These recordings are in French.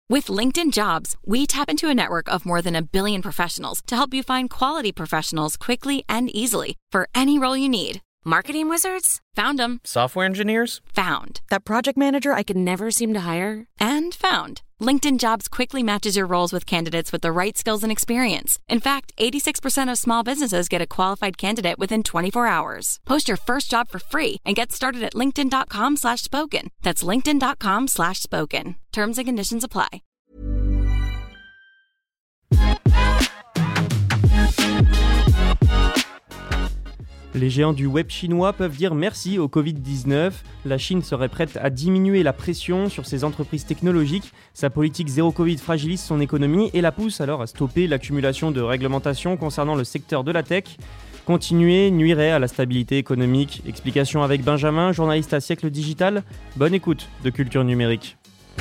With LinkedIn Jobs, we tap into a network of more than 1 billion professionals to help you find quality professionals quickly and easily for any role you need. Marketing wizards? Found them. Software engineers? Found. That project manager I could never seem to hire? And found. LinkedIn Jobs quickly matches your roles with candidates with the right skills and experience. In fact, 86% of small businesses get a qualified candidate within 24 hours. Post your first job for free and get started at linkedin.com/spoken. That's linkedin.com/spoken. Terms and conditions apply. Les géants du web chinois peuvent dire merci au Covid-19. La Chine serait prête à diminuer la pression sur ses entreprises technologiques. Sa politique zéro Covid fragilise son économie et la pousse alors à stopper l'accumulation de réglementations concernant le secteur de la tech. Continuer nuirait à la stabilité économique. Explication avec Benjamin, journaliste à Siècle Digital. Bonne écoute de Culture Numérique.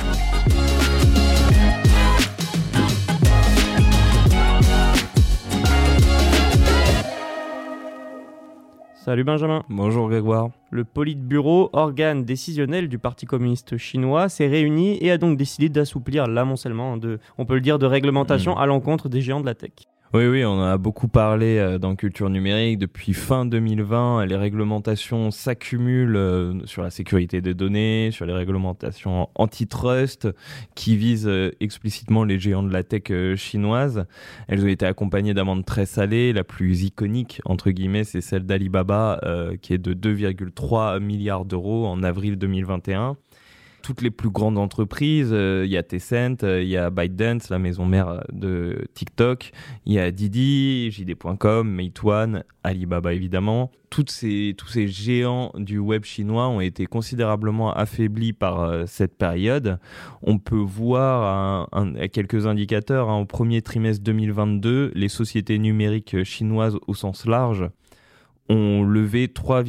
Salut Benjamin. Bonjour Grégoire. Le Politburo, organe décisionnel du Parti communiste chinois, s'est réuni et a donc décidé d'assouplir l'amoncellement de réglementation à l'encontre des géants de la tech. Oui, on en a beaucoup parlé dans Culture Numérique. Depuis fin 2020, les réglementations s'accumulent sur la sécurité des données, sur les réglementations antitrust qui visent explicitement les géants de la tech chinoise. Elles ont été accompagnées d'amendes très salées. La plus iconique, entre guillemets, c'est celle d'Alibaba qui est de 2,3 milliards d'euros en avril 2021. Toutes les plus grandes entreprises, il y a Tencent, il y a ByteDance, la maison mère de TikTok, il y a Didi, JD.com, Meituan, Alibaba évidemment. Tous ces géants du web chinois ont été considérablement affaiblis par cette période. On peut voir quelques indicateurs. Au premier trimestre 2022, les sociétés numériques chinoises au sens large ont levé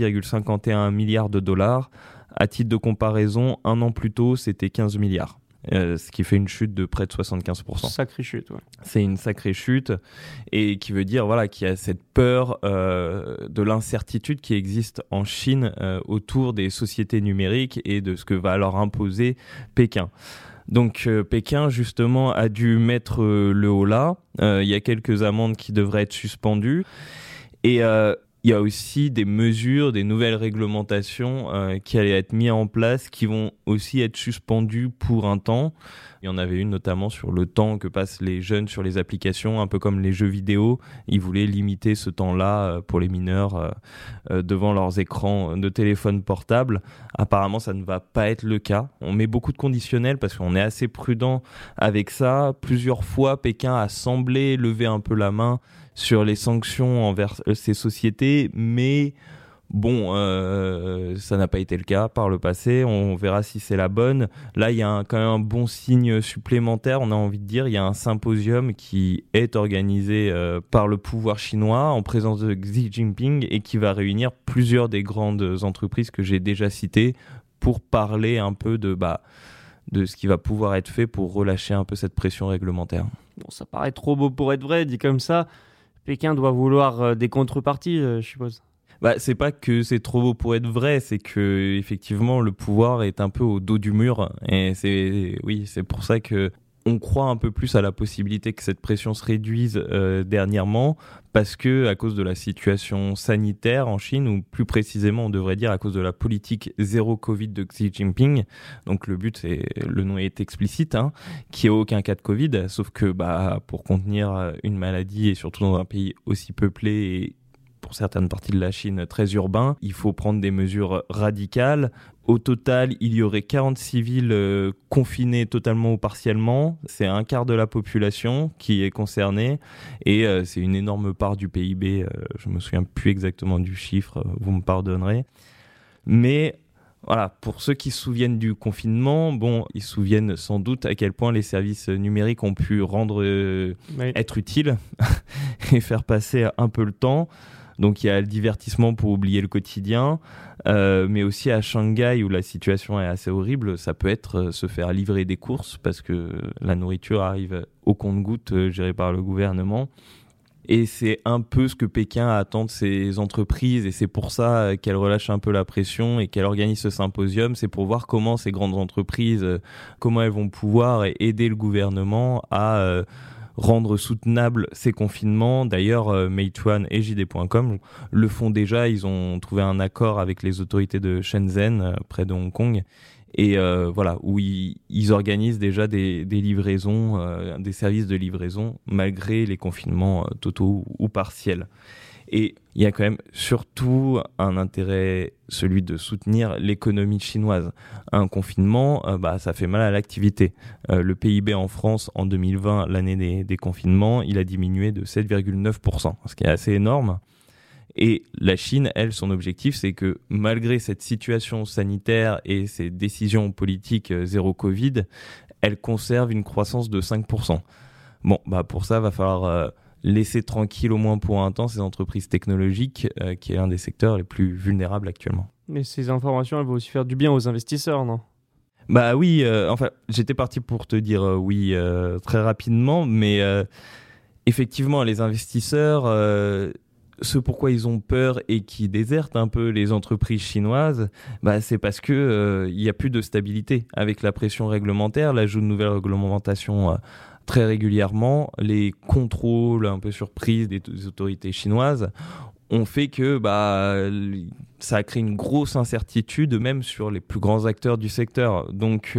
3,51 milliards de dollars. À titre de comparaison, un an plus tôt, c'était 15 milliards, ce qui fait une chute de près de 75%. Sacrée chute, ouais. C'est une sacrée chute, et qui veut dire qu'il y a cette peur de l'incertitude qui existe en Chine autour des sociétés numériques et de ce que va leur imposer Pékin. Donc Pékin, justement, a dû mettre le haut là. Il y a quelques amendes qui devraient être suspendues. Et il y a aussi des mesures, des nouvelles réglementations qui allaient être mises en place, qui vont aussi être suspendues pour un temps. Il y en avait une notamment sur le temps que passent les jeunes sur les applications, un peu comme les jeux vidéo. Ils voulaient limiter ce temps-là pour les mineurs devant leurs écrans de téléphone portable. Apparemment, ça ne va pas être le cas. On met beaucoup de conditionnels parce qu'on est assez prudent avec ça. Plusieurs fois, Pékin a semblé lever un peu la main sur les sanctions envers ces sociétés, mais bon, ça n'a pas été le cas par le passé. On verra si c'est la bonne. Là, il y a quand même un bon signe supplémentaire, on a envie de dire. Il y a un symposium qui est organisé par le pouvoir chinois en présence de Xi Jinping et qui va réunir plusieurs des grandes entreprises que j'ai déjà citées pour parler un peu de ce qui va pouvoir être fait pour relâcher un peu cette pression réglementaire. Bon, ça paraît trop beau pour être vrai, dit comme ça. Pékin doit vouloir des contreparties, je suppose. C'est pas que c'est trop beau pour être vrai, c'est que effectivement le pouvoir est un peu au dos du mur, et c'est pour ça que on croit un peu plus à la possibilité que cette pression se réduise dernièrement, parce que à cause de la situation sanitaire en Chine, ou plus précisément on devrait dire à cause de la politique zéro Covid de Xi Jinping. Donc le but, le nom est explicite, qu'il n'y ait aucun cas de Covid, sauf que pour contenir une maladie, et surtout dans un pays aussi peuplé et pour certaines parties de la Chine très urbain, il faut prendre des mesures radicales. Au total, il y aurait 40 villes confinées totalement ou partiellement. C'est un quart de la population qui est concernée, et c'est une énorme part du PIB. Je me souviens plus exactement du chiffre, vous me pardonnerez. Mais voilà, pour ceux qui se souviennent du confinement, ils se souviennent sans doute à quel point les services numériques ont pu être utiles et faire passer un peu le temps. Donc il y a le divertissement pour oublier le quotidien, mais aussi à Shanghai où la situation est assez horrible, ça peut être se faire livrer des courses parce que la nourriture arrive au compte-gouttes gérée par le gouvernement. Et c'est un peu ce que Pékin attend de ses entreprises, et c'est pour ça qu'elle relâche un peu la pression et qu'elle organise ce symposium. C'est pour voir comment ces grandes entreprises, comment elles vont pouvoir aider le gouvernement à rendre soutenables ces confinements. D'ailleurs, Meituan et JD.com le font déjà. Ils ont trouvé un accord avec les autorités de Shenzhen, près de Hong Kong. Et voilà, où ils organisent déjà des livraisons, des services de livraison, malgré les confinements totaux ou partiels. Et il y a quand même surtout un intérêt, celui de soutenir l'économie chinoise. Un confinement, ça fait mal à l'activité. Le PIB en France, en 2020, l'année des confinements, il a diminué de 7,9%, ce qui est assez énorme. Et la Chine, elle, son objectif, c'est que malgré cette situation sanitaire et ces décisions politiques zéro Covid, elle conserve une croissance de 5%. Bon, pour ça, il va falloir laisser tranquille au moins pour un temps ces entreprises technologiques, qui est l'un des secteurs les plus vulnérables actuellement. Mais ces informations, elles vont aussi faire du bien aux investisseurs, non ? Oui, j'étais parti pour te dire oui très rapidement, mais effectivement, les investisseurs... ce pourquoi ils ont peur et qui désertent un peu les entreprises chinoises, c'est parce que il y a plus de stabilité avec la pression réglementaire, l'ajout de nouvelles réglementations très régulièrement, les contrôles un peu surprises des autorités chinoises ont fait que ça a créé une grosse incertitude même sur les plus grands acteurs du secteur. Donc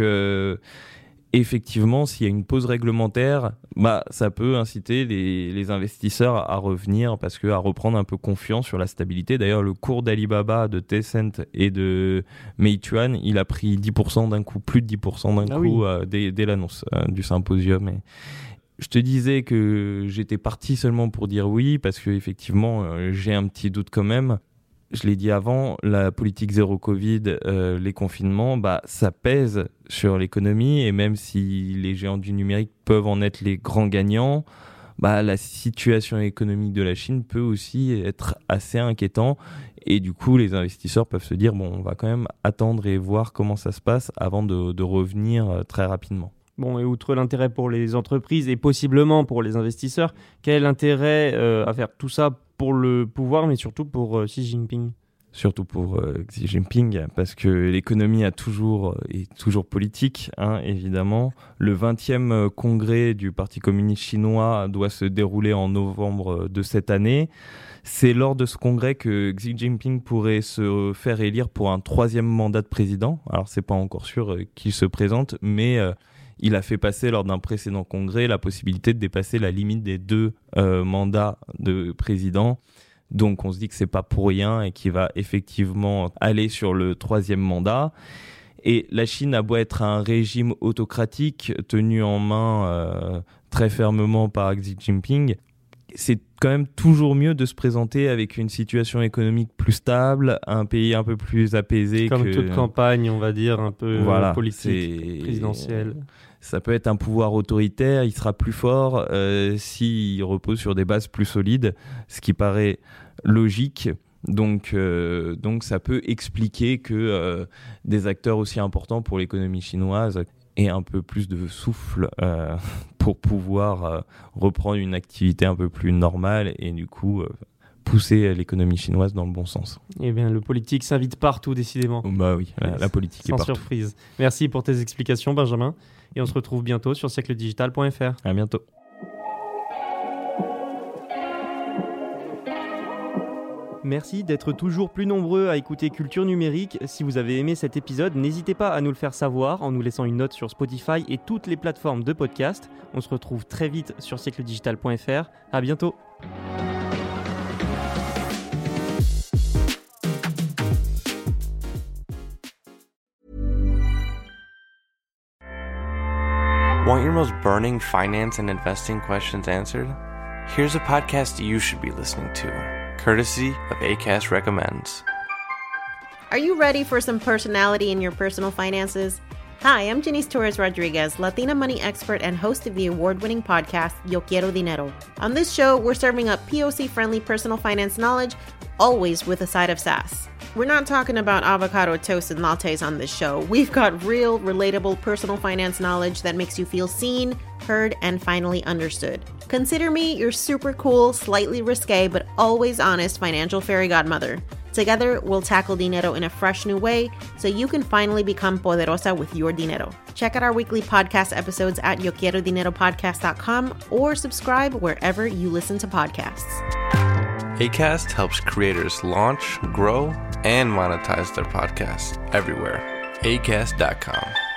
effectivement, s'il y a une pause réglementaire, ça peut inciter les investisseurs à revenir, à reprendre un peu confiance sur la stabilité. D'ailleurs, le cours d'Alibaba, de Tencent et de Meituan, il a pris 10% d'un coup, plus de 10% d'un coup dès l'annonce du symposium. Et je te disais que j'étais parti seulement pour dire oui, parce que effectivement, j'ai un petit doute quand même. Je l'ai dit avant, la politique zéro Covid, les confinements, ça pèse sur l'économie, et même si les géants du numérique peuvent en être les grands gagnants, la situation économique de la Chine peut aussi être assez inquiétante, et du coup les investisseurs peuvent se dire on va quand même attendre et voir comment ça se passe avant de revenir très rapidement. Bon, et outre l'intérêt pour les entreprises et possiblement pour les investisseurs, quel est l'intérêt à faire tout ça pour le pouvoir, mais surtout pour Xi Jinping ? Surtout pour Xi Jinping, parce que l'économie est toujours politique, évidemment. Le 20e congrès du Parti communiste chinois doit se dérouler en novembre de cette année. C'est lors de ce congrès que Xi Jinping pourrait se faire élire pour un 3e mandat de président. Alors, c'est pas encore sûr qu'il se présente, mais il a fait passer lors d'un précédent congrès la possibilité de dépasser la limite des 2 mandats de président. Donc on se dit que c'est pas pour rien et qu'il va effectivement aller sur le 3e mandat. Et la Chine a beau être un régime autocratique tenu en main très fermement par Xi Jinping, c'est quand même toujours mieux de se présenter avec une situation économique plus stable, un pays un peu plus apaisé. Comme toute campagne, on va dire, un peu politique, présidentielle. Ça peut être un pouvoir autoritaire, il sera plus fort s'il repose sur des bases plus solides, ce qui paraît logique. Donc ça peut expliquer que des acteurs aussi importants pour l'économie chinoise aient un peu plus de souffle pour pouvoir reprendre une activité un peu plus normale et du coup pousser l'économie chinoise dans le bon sens. Eh bien, le politique s'invite partout, décidément. Oui, la politique est partout. Sans surprise. Merci pour tes explications, Benjamin. Et on se retrouve bientôt sur siècledigital.fr. À bientôt. Merci d'être toujours plus nombreux à écouter Culture Numérique. Si vous avez aimé cet épisode, n'hésitez pas à nous le faire savoir en nous laissant une note sur Spotify et toutes les plateformes de podcast. On se retrouve très vite sur siècledigital.fr. À bientôt. Want your most burning finance and investing questions answered? Here's a podcast you should be listening to, courtesy of Acast Recommends. Are you ready for some personality in your personal finances? Hi, I'm Janice Torres Rodriguez, Latina money expert and host of the award-winning podcast Yo Quiero Dinero. On this show, we're serving up POC-friendly personal finance knowledge, always with a side of sass. We're not talking about avocado toast and lattes on this show. We've got real, relatable personal finance knowledge that makes you feel seen, heard, and finally understood. Consider me your super cool, slightly risque, but always honest financial fairy godmother. Together, we'll tackle dinero in a fresh new way so you can finally become poderosa with your dinero. Check out our weekly podcast episodes at YoQuieroDineroPodcast.com or subscribe wherever you listen to podcasts. Acast helps creators launch, grow, and monetize their podcasts everywhere. Acast.com.